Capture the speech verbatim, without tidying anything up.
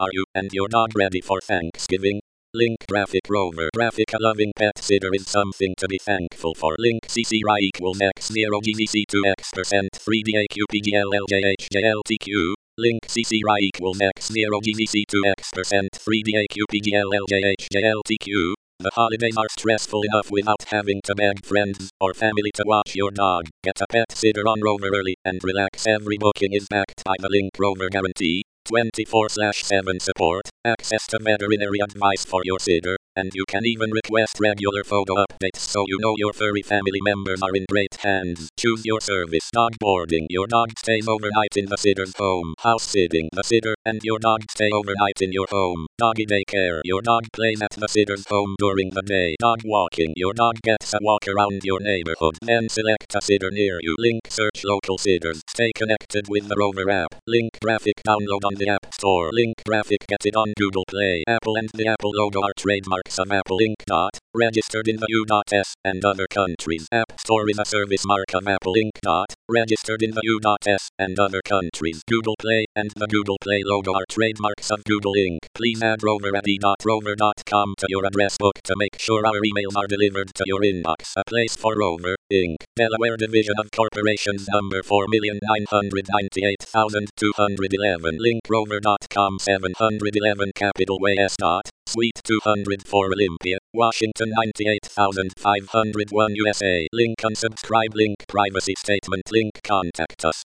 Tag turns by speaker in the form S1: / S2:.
S1: Are you and your dog ready for Thanksgiving? Link graphic rover. Graphic a loving pet sitter is something to be thankful for. Link C C R I equals X zero G Z C two X percent three D A Q P G L L J H J L T Q. Link C C R I equals X zero G Z C two X percent three D A Q P G L L J H J L T Q. The holidays are stressful enough without having to beg friends or family to watch your dog. Get a pet sitter on Rover early and relax. Every booking is backed by the Link Rover guarantee. twenty-four seven support, access to veterinary advice for your sitter, and you can even request regular photo updates so you know your furry family members are in great hands. Choose your service. Dog boarding. Your dog stays overnight in the sitter's home. House sitting. The sitter and your dog stay overnight in your home. Doggy daycare. Your dog plays at the sitter's home during the day. Dog walking. Your dog gets a walk around your neighborhood. Then select a sitter near you. Link search local sitters. Stay connected with the Rover app. Link graphic download on the App Store. Link graphic get it on Google Play. Apple and the Apple logo are trademarks of Apple Incorporated. Registered in the U S and other countries. App Store is a service mark of Apple Incorporated. Registered in the U S and other countries. Google Play and the Google Play logo are trademarks of Google Incorporated. Please add rover at e dot rover dot com to your address book to make sure our emails are delivered to your inbox. A place for Rover, Incorporated. Delaware Division of Corporations number four million nine hundred ninety-eight thousand two hundred eleven. Link rover dot com seven eleven Capitol Way S. Suite two hundred four Olympia, Washington ninety-eight thousand five hundred one U S A. Link unsubscribe. Link privacy statement. Link contact us.